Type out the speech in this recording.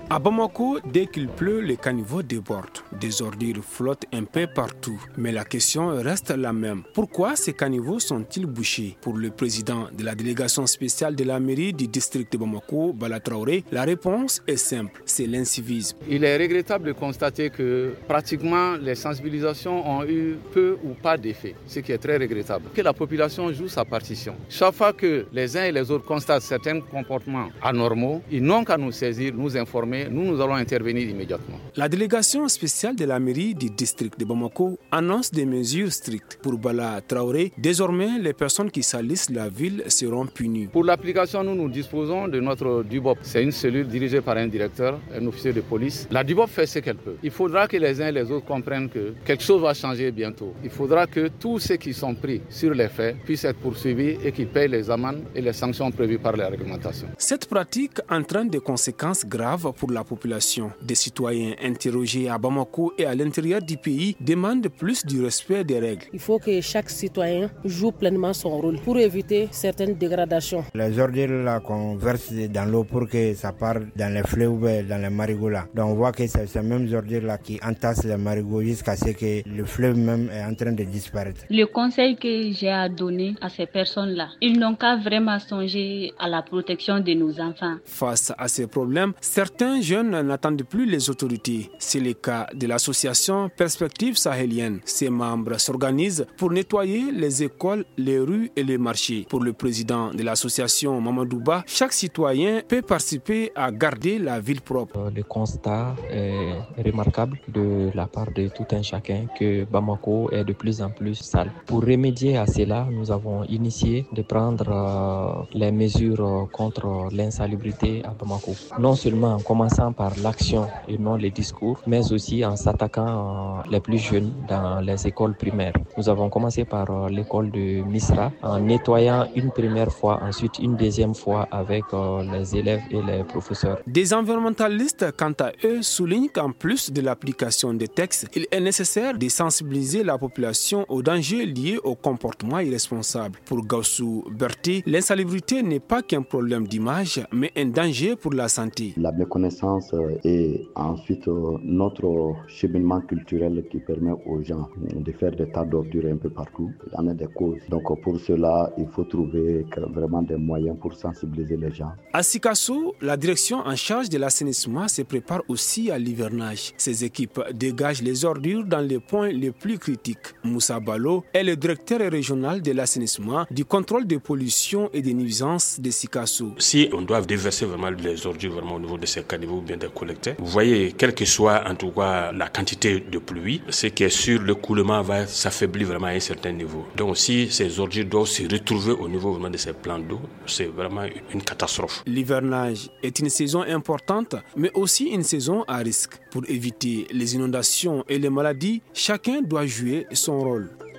À Bamako, dès qu'il pleut, les caniveaux débordent. Des ordures flottent un peu partout. Mais la question reste la même. Pourquoi ces caniveaux sont-ils bouchés? Pour le président de la délégation spéciale de la mairie du district de Bamako, Bala Traoré, la réponse est simple, c'est l'incivisme. Il est regrettable de constater que pratiquement les sensibilisations ont eu peu ou pas d'effet, ce qui est très regrettable. Que la population joue sa partition. Chaque fois que les uns et les autres constatent certains comportements anormaux, ils n'ont qu'à nous saisir, nous informer. Nous allons intervenir immédiatement. La délégation spéciale de la mairie du district de Bamako annonce des mesures strictes. Pour Bala Traoré, désormais, les personnes qui salissent la ville seront punies. Pour l'application, nous disposons de notre DUBOP. C'est une cellule dirigée par un directeur, un officier de police. La DUBOP fait ce qu'elle peut. Il faudra que les uns et les autres comprennent que quelque chose va changer bientôt. Il faudra que tous ceux qui sont pris sur les faits puissent être poursuivis et qu'ils payent les amendes et les sanctions prévues par la réglementation. Cette pratique entraîne des conséquences graves pour la population. Des citoyens interrogés à Bamako et à l'intérieur du pays demandent plus du respect des règles. Il faut que chaque citoyen joue pleinement son rôle pour éviter certaines dégradations. Les ordures là qu'on verse dans l'eau pour que ça parte dans les fleuves ou dans les marigots là. Donc on voit que c'est ces mêmes ordures là qui entassent les marigots jusqu'à ce que le fleuve même est en train de disparaître. Le conseil que j'ai à donner à ces personnes là, ils n'ont qu'à vraiment songer à la protection de nos enfants. Face à ces problèmes, certains jeunes n'attendent plus les autorités. C'est le cas de l'association Perspective Sahélienne. Ses membres s'organisent pour nettoyer les écoles, les rues et les marchés. Pour le président de l'association Mamadouba, chaque citoyen peut participer à garder la ville propre. Le constat est remarquable de la part de tout un chacun que Bamako est de plus en plus sale. Pour remédier à cela, nous avons initié de prendre les mesures contre l'insalubrité à Bamako. Non seulement en commençant par l'action et non les discours, mais aussi en s'attaquant les plus jeunes dans les écoles primaires. Nous avons commencé par l'école de Misra en nettoyant une première fois, ensuite une deuxième fois avec les élèves et les professeurs. Des environnementalistes, quant à eux, soulignent qu'en plus de l'application des textes, il est nécessaire de sensibiliser la population aux dangers liés au comportement irresponsable. Pour Gaussou Berti, l'insalubrité n'est pas qu'un problème d'image, mais un danger pour la santé. La méconnaissance et ensuite notre cheminement culturel qui permet aux gens de faire des tas d'ordures un peu partout, il y en a des causes. Donc pour cela, il faut trouver vraiment des moyens pour sensibiliser les gens. À Sikasso, la direction en charge de l'assainissement se prépare aussi à l'hivernage. Ces équipes dégagent les ordures dans les points les plus critiques. Moussa Balo est le directeur régional de l'assainissement, du contrôle des pollutions et des nuisances de Sikasso. Si on doit déverser vraiment les ordures vraiment au niveau de ces caniveaux ou bien des collecteurs, vous voyez, quelle que soit en tout cas la quantité de pluie, ce qui est sûr, le coulement va s'affaiblir vraiment à un certain niveau. Donc si ces ordures doivent se retrouver au niveau vraiment de ces plans d'eau, c'est vraiment une catastrophe. L'hivernage est une saison importante, mais aussi une saison à risque. Pour éviter les inondations et les maladies, chacun doit jouer son rôle.